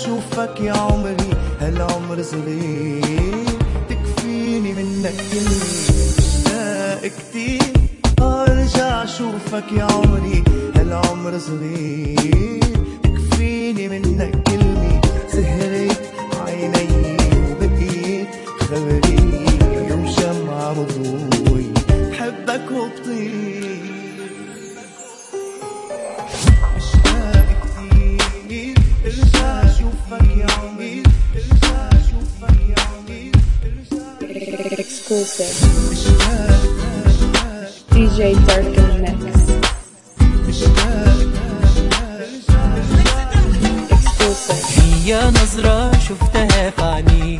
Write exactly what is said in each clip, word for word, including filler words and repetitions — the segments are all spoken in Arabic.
اشوفك يا عمري، هالعمر صغير تكفيني منك كلمة. مشتاق كتير ارجع اشوفك يا عمري، هالعمر صغير تكفيني منك كلمة. سهرت عيني وبقيت خبري، يوم شمعة مضوي بحبك وبطير. مشتاق كتير ارجع اشوفك يا عمري، ارجع اشوفك يا عمري. Exclusive دي جي Dark in the Mix. Exclusive. هي نظرة شفتها في عينيك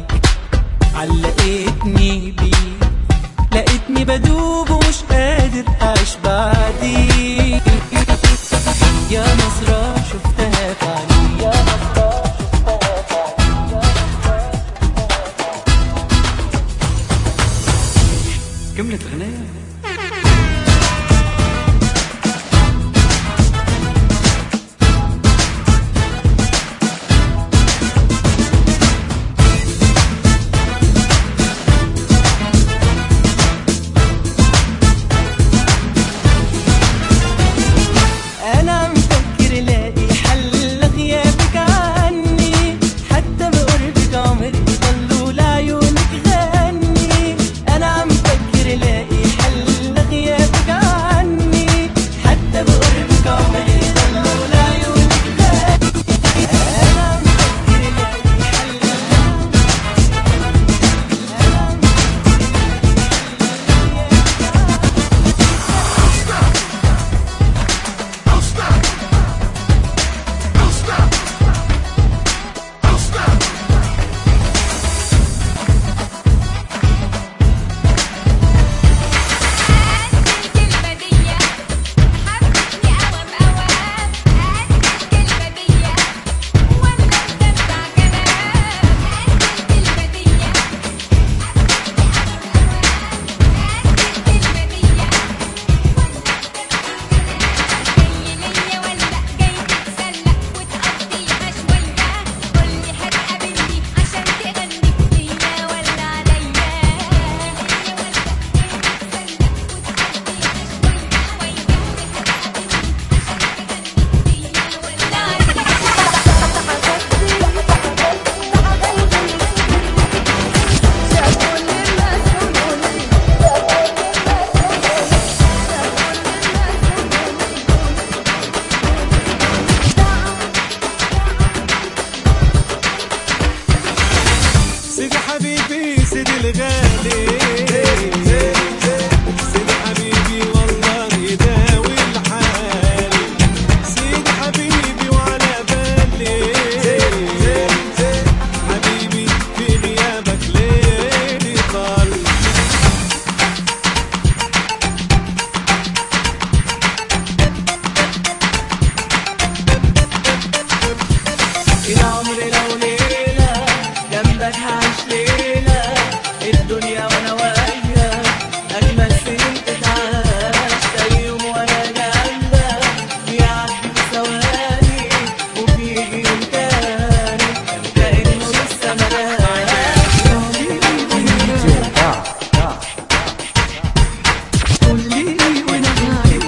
علقتني بيك، لقيتني بدوب ومش قادر أعيش بعديك. هي نظرة شفتها في عينيك كملت غنية. أنا مفكر لاقي حل لغيابك عني، حتى بقربك عمري ضلوا لعيونك غني. أنا مفكر لاقي حل لغيابك عني، حتى بقربك عمري ضلوا لعيونك غني. أنا مفكر لاقي حل سيدي حبيبي سيدي الغالي، سيدي حبيبي والله يداوي الحال، سيدي حبيبي وعلى بالي، حبيبي في غيابك ليلي طال. العمر لو ليلة جنبك هعيش ليلة، الدنيا وانا وياك اجمل سنين تتعاش. يوم وانا جنبك بيعدي بثواني، وبيجي يوم تاني كأنه لسه مجاش. قول لي وانا غايب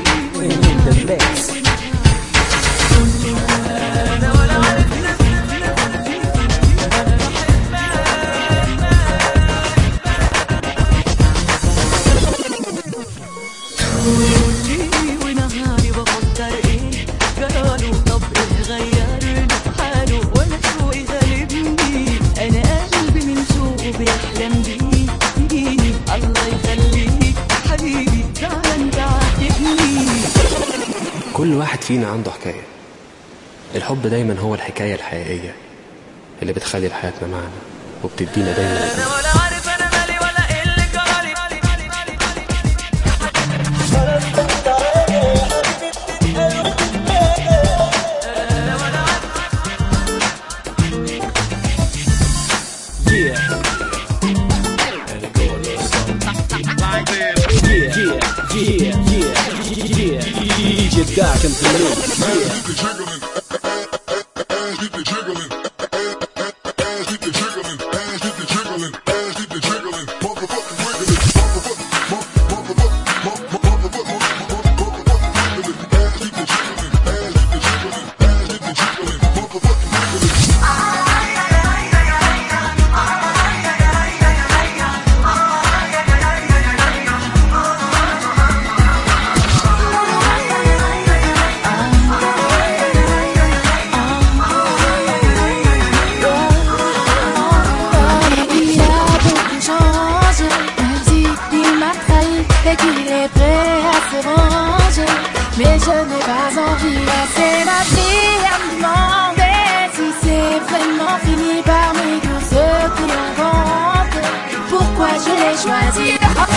انا ولا عارف ونهاري بفكر ايه جراله، طب ايه غيرنا حاله ولا سوقي غالبني. انا قلبي من سوقه بيحلم بيه، الله يخليك حبيبي فعلا تعاتبني. كل واحد فينا عنده حكاية، الحب دايما هو الحكاية الحقيقية اللي بتخلي حياتنا معنا وبتدينا دايما انا ولا عارف انا مالي ولا ايه اللي جرالي. D J Dark in the mix. n'ai pas envie. C'est ma vie à me demander si c'est vraiment fini parmi tout ce que l'on vante. Pourquoi je l'ai choisi?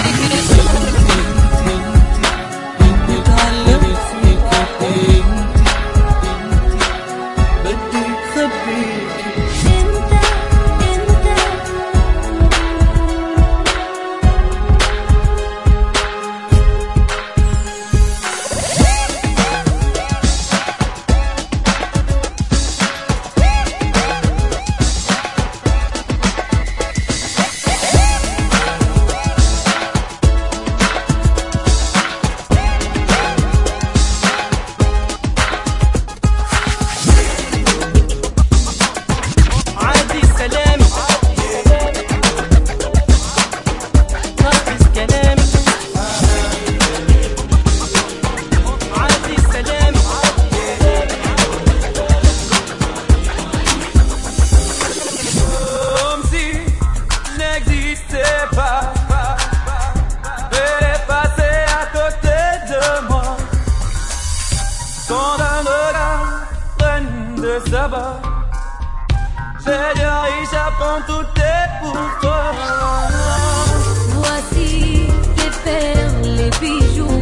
Voici les perles, les bijoux,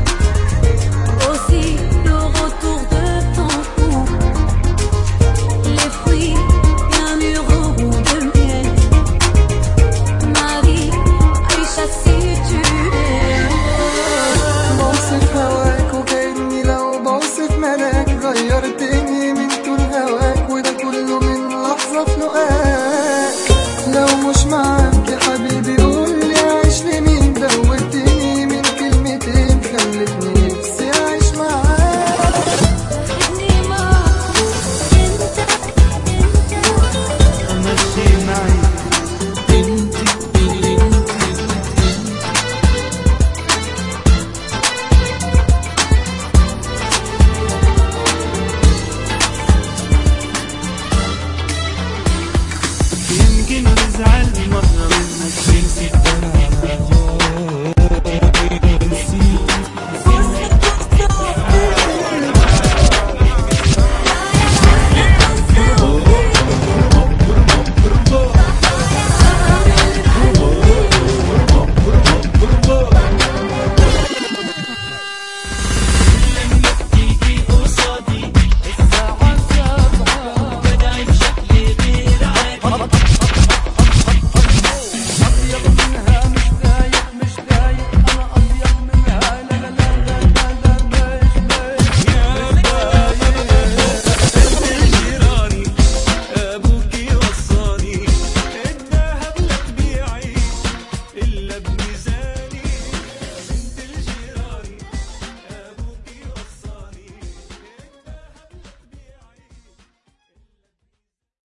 aussi le retour de ton cou, les fruits et un mur au goût de miel. Ma vie, Aïcha, si tu es بوصف هواك وكأني لو بوصف ملاك غيرتني من طول هواك وده كله من لحظة في لقاك لو مش معاك يا حبيبي قولي أعيش لمين دوتني من كلمتين خلتني نفسي أعيش معاك خدني معاك انت انت أمشي معاك انت يمكن أزعل مرة منك نسيت